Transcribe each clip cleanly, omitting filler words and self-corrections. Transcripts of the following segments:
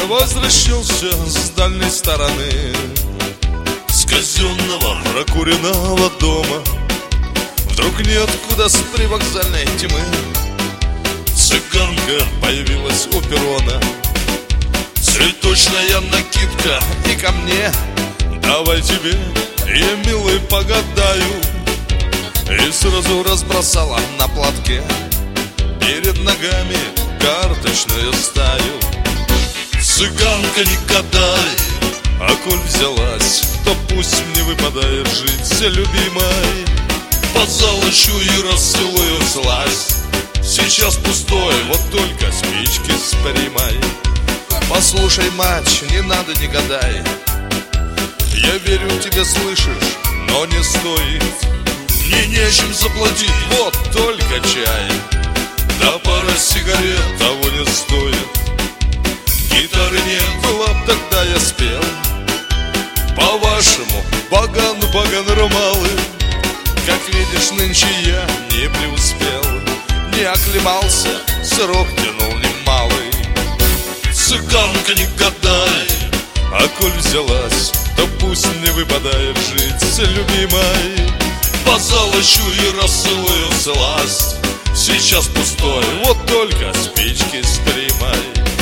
возвращался с дальней стороны, с казенного прокуренного дома. Вдруг ниоткуда с привокзальной тьмы цыганка появилась у перрона. Цветочная накидка и ко мне: давай тебе, я, милый, погадаю. И сразу разбросала на платке перед ногами карточную стаю. Цыганка, не гадай, а коль взялась, то пусть мне выпадает жить, любимой. Позолочу и расцелую сласть. Сейчас пустой, вот только спички спрямай. Послушай, мать, не надо, не гадай, я верю тебе, слышишь, но не стоит. Мне нечем заплатить, вот только чай, да пара сигарет того не стоит. Гитары нет, была б тогда я спел. По-вашему, баган ромалы. Как видишь, нынче я не преуспел, не оклемался, срок тянул немалый. Цыганка, не гадай, а коль взялась, то пусть мне выпадает жить, любимой. Позолочу и расцелую сласть. Сейчас пустой, вот только спички спрямай.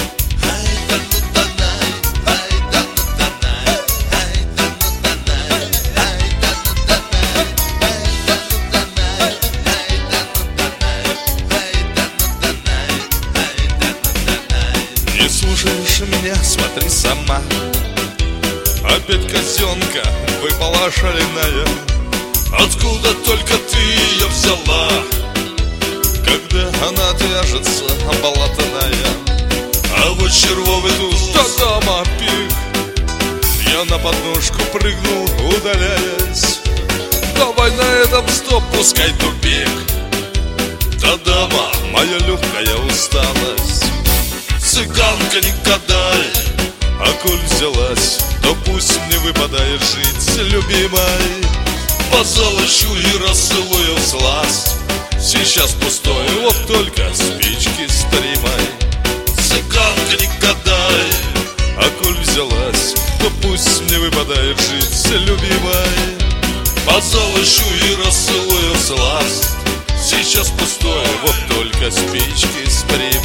Не слушаешь меня, смотри сама. Опять казенка выпала шальная. Откуда только ты ее взяла? Когда она отвяжется, оболотанная. А вот червовый туз, да дама, пих. Я на подножку прыгнул, удаляясь. Давай на этом стоп, пускай тупик. Да дама, моя легкая усталость. Цыганка, не гадай, а коль взялась, то пусть мне выпадает жить, любимой. Позолочу и расцелую сласть. Сейчас пустой, вот только спички спрямай. Цыганка, не гадай, а коль взялась, то пусть мне выпадает жить, любимой. Позолочу и расцелую сласть. Сейчас пустой, вот только спички спрямай.